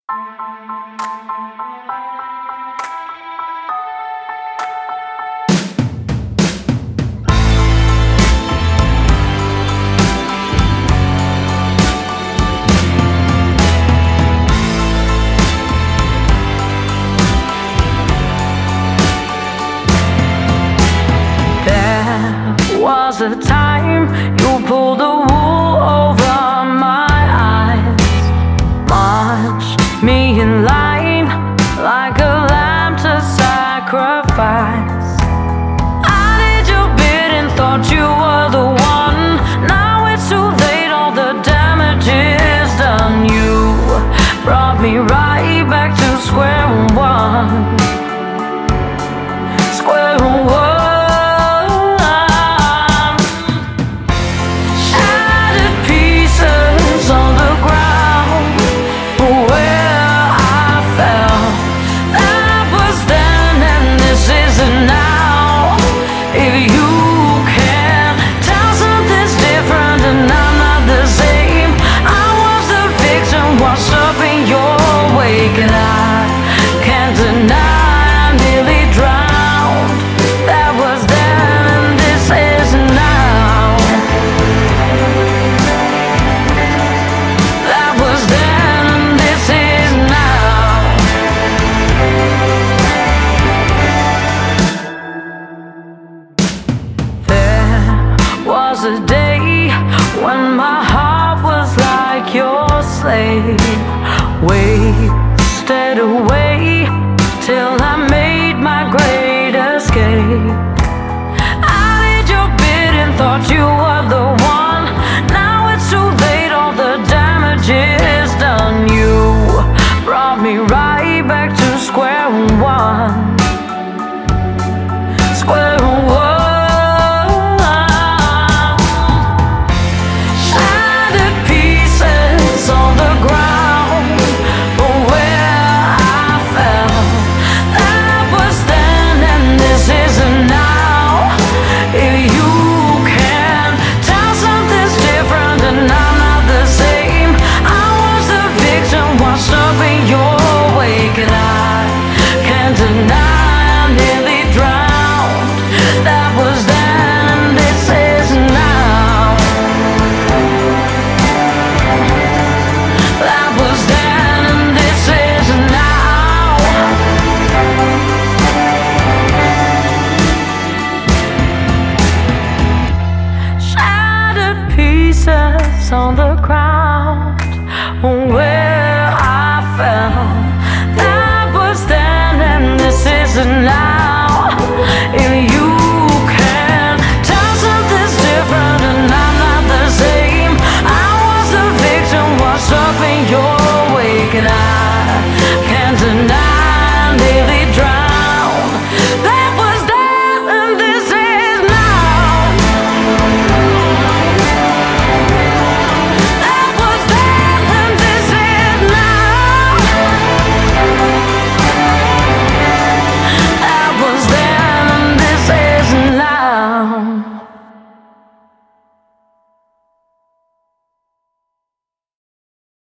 Was a time you pulled the wool over my eyes, marched me in line like a lamb to sacrifice. I did your bidding, thought you were the one. Now it's too late, all the damage is done. You brought me right back to square one. Square one. Was a day when my heart was like your slave, wasted away till I made my great escape. I did your bidding, thought you were the one. Now it's too late, all the damage is done. You brought me right back to square one. Square one. Washed up in your wake, and